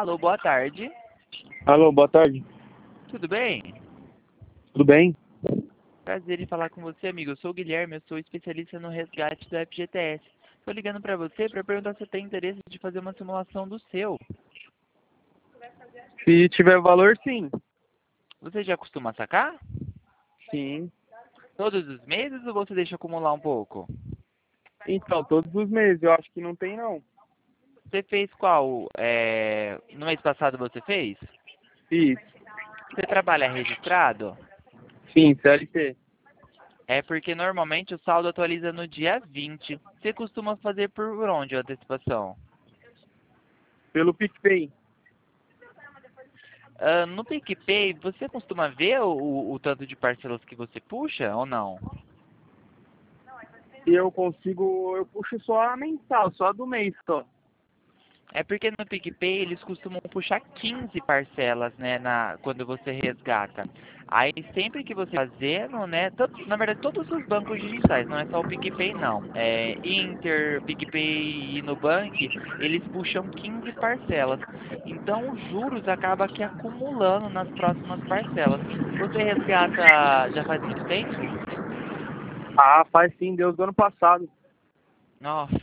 Alô, boa tarde. Alô, boa tarde. Tudo bem? Tudo bem? Prazer em falar com você, amigo. Eu sou o Guilherme, eu sou especialista no resgate do FGTS. Estou ligando para você para perguntar se você tem interesse de fazer uma simulação do seu. Se tiver valor, sim. Você já costuma sacar? Sim. Todos os meses ou você deixa acumular um pouco? Então, todos os meses, eu acho que não tem não. Você fez qual? No mês passado você fez? Isso. Você trabalha registrado? Sim, CLT. É porque normalmente o saldo atualiza no dia 20. Você costuma fazer por onde a antecipação? Pelo PicPay. No PicPay, você costuma ver o tanto de parcelas que você puxa ou não? E eu puxo só a mensal, só a do mês só. É porque no PicPay eles costumam puxar 15 parcelas, né, quando você resgata. Aí sempre que você fazendo, né, na verdade todos os bancos digitais, não é só o PicPay não. Inter, PicPay e Nubank, eles puxam 15 parcelas. Então os juros acabam aqui acumulando nas próximas parcelas. Você resgata já faz muito tempo? Ah, faz sim, Deus do ano passado. Nossa.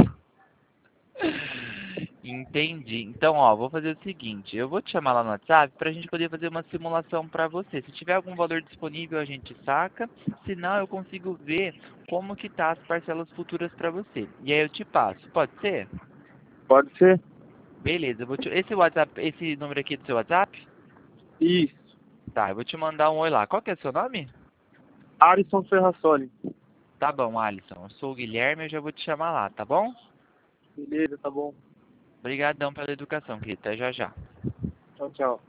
Entendi. Então, ó, vou fazer o seguinte, eu vou te chamar lá no WhatsApp pra gente poder fazer uma simulação pra você. Se tiver algum valor disponível, a gente saca. Se não, eu consigo ver como que tá as parcelas futuras pra você. E aí eu te passo. Pode ser? Pode ser? Beleza, esse WhatsApp, esse número aqui é do seu WhatsApp? Isso. Tá, eu vou te mandar um oi lá. Qual que é o seu nome? Alisson Ferrassoli. Tá bom, Alisson. Eu sou o Guilherme, eu já vou te chamar lá, tá bom? Beleza, tá bom. Obrigadão pela educação, querido. Até já já. Tchau, tchau.